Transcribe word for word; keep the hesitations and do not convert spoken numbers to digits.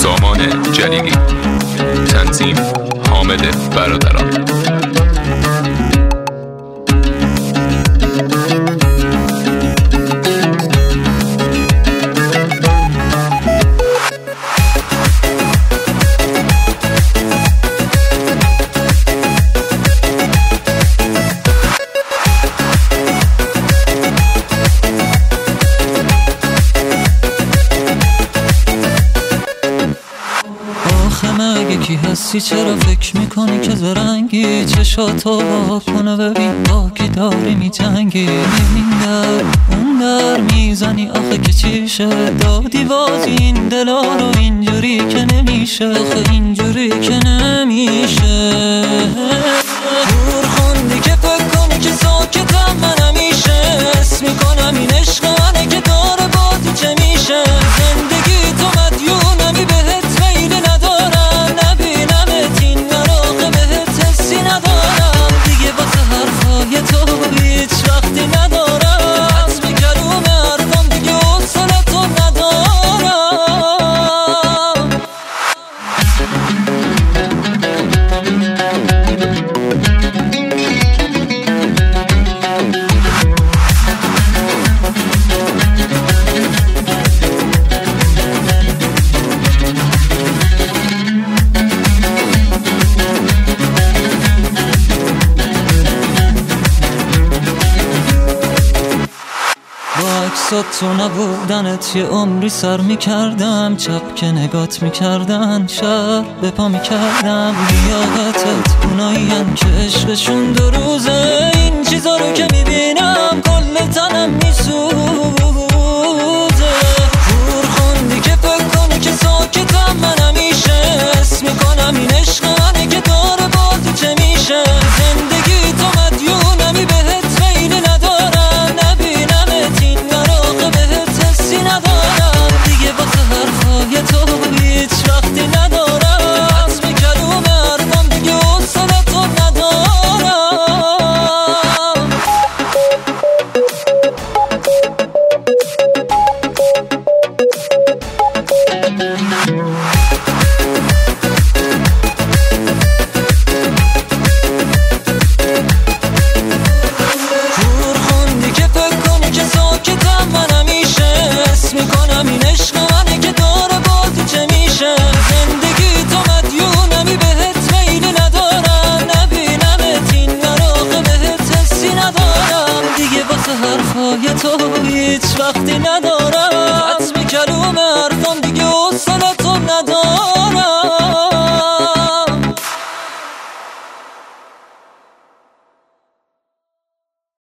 سامان جلیلی، تنظیم حامد برادران. کی هستی چرا فکر میکنی که زرنگی؟ چشاتو با کنه ببین با کی داری میجنگی. این در اون در میزنی آخه که چیشه؟ دادی بازی این دلا رو اینجوری که نمیشه، آخه اینجوری که نمیشه. دور خوندی که فکر کنی که ساکتم من همیشه، حس میکنم این عشق منه که داره بازی چه میشه. زندگی تو مدیونمی بهت میل ندارم، نبینمت این مراقه بهت حسی ندارم. دیگه واسه حرفای تو هیچ وقتی ندارم، حتمی کلوم حرفم دیگه حوصله تو ندارم. تو نبودنت یه عمری سر میکردم، چپ که نگات میکردن شب به پا میکردم. لیاقتت اوناییم که عشقشون دو روزه، این چیزا رو که میبینم کل تنم میسوزه. دور خوندی که فکر کنی که ساکتم من همیشه، حس میکنم این عشق منه که داره بازی چه میشه. زندگی تو مدیونمی بهت میل ندارم، نبینمت این مراقه بهت حسی ندارم. دیگه واسه حرفای تو هیچ وقتی ندارم، حتمی کلوم حرفم دیگه حوصله تو ندارم. دور خوندی که فکر کنی که ساکتم من همیشه، حس میکنم این عشق منه که داره بازی چه میشه. زندگی تو مدیونمی بهت میل ندارم، نبینمت این مراقه بهت حسی ندارم. دیگه واسه حرفای تو هیچ وقتی ندارم، حتمی کلوم حرفم دیگه حوصله تو ندارم.